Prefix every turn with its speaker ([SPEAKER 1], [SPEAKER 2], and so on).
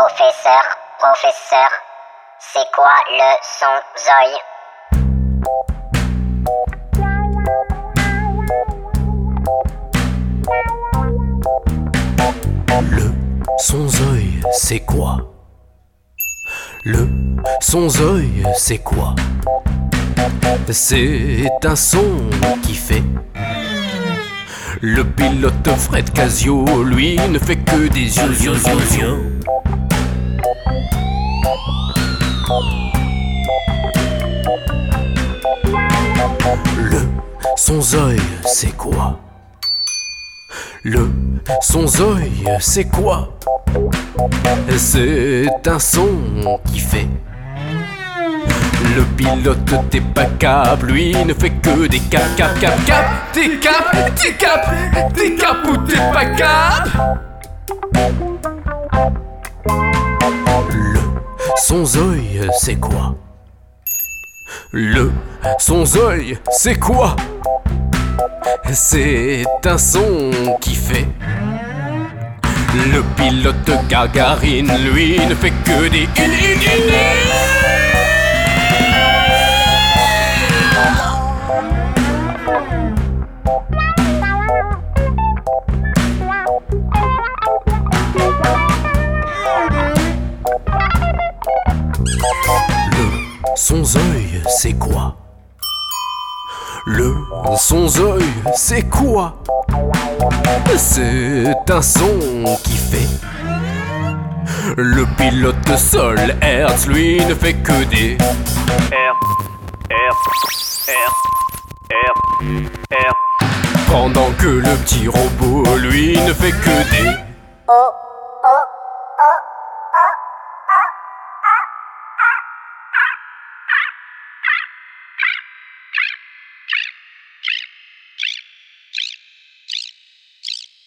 [SPEAKER 1] Professeur, c'est quoi le son Zoï?
[SPEAKER 2] Le son Zoï, c'est quoi? Le son Zoï, c'est quoi? C'est un son qui fait. Le pilote Fred Casio, lui, ne fait que des yeux. Le son Zoï, c'est quoi? Le son Zoï, c'est quoi? C'est un son qui fait. Le pilote t'es pas cap, lui ne fait que des cap. T'es cap ou t'es pas cap? Le son Zoï, c'est quoi? Le son Zoï, c'est quoi? C'est un son qui fait. Le pilote Gagarine, lui, ne fait que des Le son Zoï, c'est quoi? Le son Zoï, c'est quoi? C'est un son qui fait. Le pilote Sol Hertz, lui, ne fait que des R. Pendant que le petit robot, lui, ne fait que des
[SPEAKER 1] Oh.